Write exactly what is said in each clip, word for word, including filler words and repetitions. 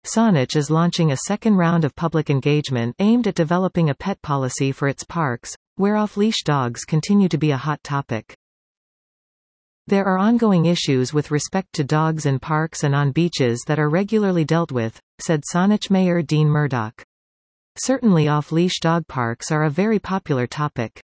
Saanich is launching a second round of public engagement aimed at developing a pet policy for its parks, where off-leash dogs continue to be a hot topic. There are ongoing issues with respect to dogs in parks and on beaches that are regularly dealt with, said Saanich Mayor Dean Murdoch. Certainly off-leash dog parks are a very popular topic.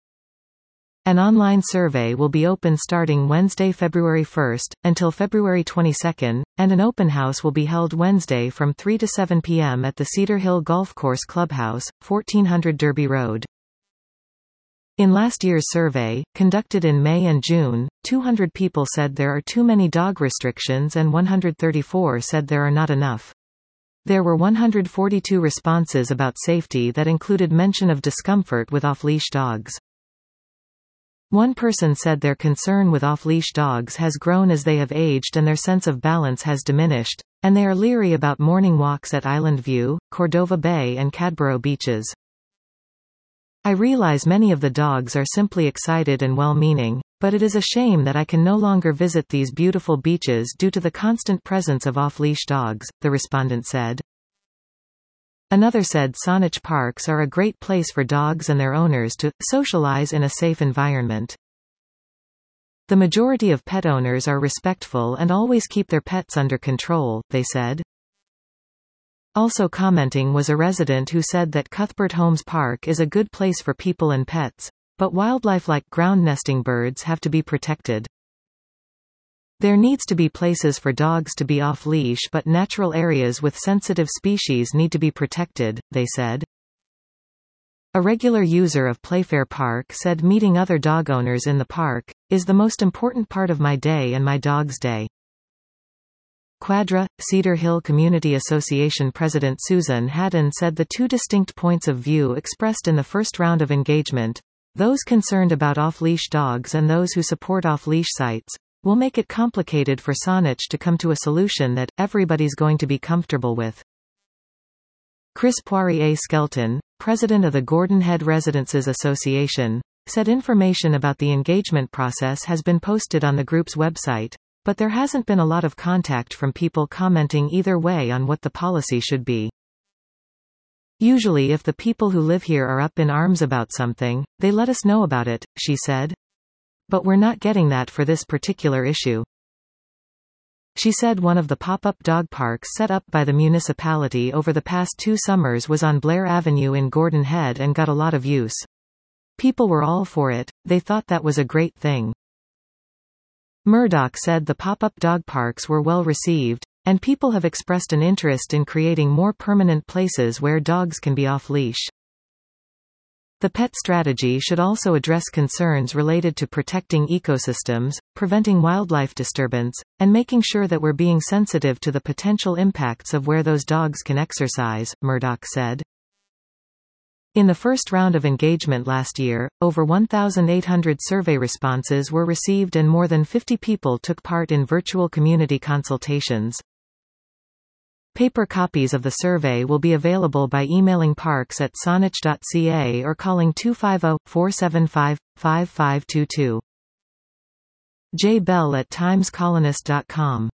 An online survey will be open starting Wednesday, February first, until February twenty-second, and an open house will be held Wednesday from three to seven p m at the Cedar Hill Golf Course Clubhouse, fourteen hundred Derby Road. In last year's survey, conducted in May and June, two hundred people said there are too many dog restrictions and one hundred thirty-four said there are not enough. There were one hundred forty-two responses about safety that included mention of discomfort with off-leash dogs. One person said their concern with off-leash dogs has grown as they have aged and their sense of balance has diminished, and they are leery about morning walks at Island View, Cordova Bay and Cadborough beaches. I realize many of the dogs are simply excited and well-meaning, but it is a shame that I can no longer visit these beautiful beaches due to the constant presence of off-leash dogs, the respondent said. Another said Saanich parks are a great place for dogs and their owners to socialize in a safe environment. The majority of pet owners are respectful and always keep their pets under control, they said. Also commenting was a resident who said that Cuthbert Homes Park is a good place for people and pets, but wildlife like ground nesting birds have to be protected. There needs to be places for dogs to be off-leash, but natural areas with sensitive species need to be protected, they said. A regular user of Playfair Park said meeting other dog owners in the park is the most important part of my day and my dog's day. Quadra, Cedar Hill Community Association President Susan Haddon said the two distinct points of view expressed in the first round of engagement, those concerned about off-leash dogs and those who support off-leash sites, will make it complicated for Saanich to come to a solution that everybody's going to be comfortable with. Chris Poirier-Skelton, president of the Gordon Head Residences Association, said information about the engagement process has been posted on the group's website, but there hasn't been a lot of contact from people commenting either way on what the policy should be. Usually if the people who live here are up in arms about something, they let us know about it, she said. But we're not getting that for this particular issue. She said one of the pop-up dog parks set up by the municipality over the past two summers was on Blair Avenue in Gordon Head and got a lot of use. People were all for it, they thought that was a great thing. Murdoch said the pop-up dog parks were well received, and people have expressed an interest in creating more permanent places where dogs can be off-leash. The pet strategy should also address concerns related to protecting ecosystems, preventing wildlife disturbance, and making sure that we're being sensitive to the potential impacts of where those dogs can exercise, Murdoch said. In the first round of engagement last year, over one thousand eight hundred survey responses were received and more than fifty people took part in virtual community consultations. Paper copies of the survey will be available by emailing parks at saanich dot c a or calling two five zero, four seven five, five five two two. J Bell at times colonist dot com